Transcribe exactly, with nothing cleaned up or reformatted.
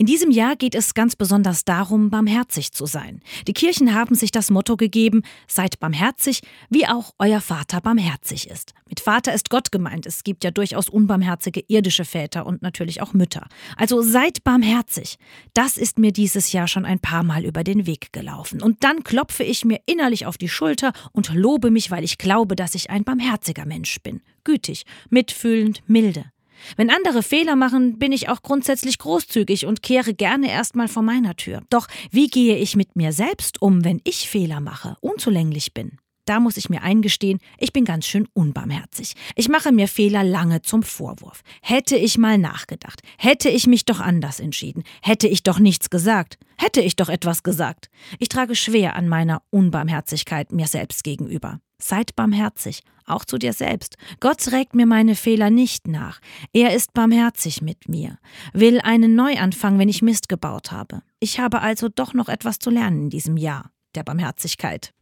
In diesem Jahr geht es ganz besonders darum, barmherzig zu sein. Die Kirchen haben sich das Motto gegeben: Seid barmherzig, wie auch euer Vater barmherzig ist. Mit Vater ist Gott gemeint. Es gibt ja durchaus unbarmherzige irdische Väter und natürlich auch Mütter. Also seid barmherzig. Das ist mir dieses Jahr schon ein paar Mal über den Weg gelaufen. Und dann klopfe ich mir innerlich auf die Schulter und lobe mich, weil ich glaube, dass ich ein barmherziger Mensch bin. Gütig, mitfühlend, milde. Wenn andere Fehler machen, bin ich auch grundsätzlich großzügig und kehre gerne erstmal vor meiner Tür. Doch wie gehe ich mit mir selbst um, wenn ich Fehler mache, unzulänglich bin? Da muss ich mir eingestehen, ich bin ganz schön unbarmherzig. Ich mache mir Fehler lange zum Vorwurf. Hätte ich mal nachgedacht, hätte ich mich doch anders entschieden, hätte ich doch nichts gesagt, hätte ich doch etwas gesagt. Ich trage schwer an meiner Unbarmherzigkeit mir selbst gegenüber. Seid barmherzig, auch zu dir selbst. Gott trägt mir meine Fehler nicht nach. Er ist barmherzig mit mir, will einen Neuanfang, wenn ich Mist gebaut habe. Ich habe also doch noch etwas zu lernen in diesem Jahr der Barmherzigkeit.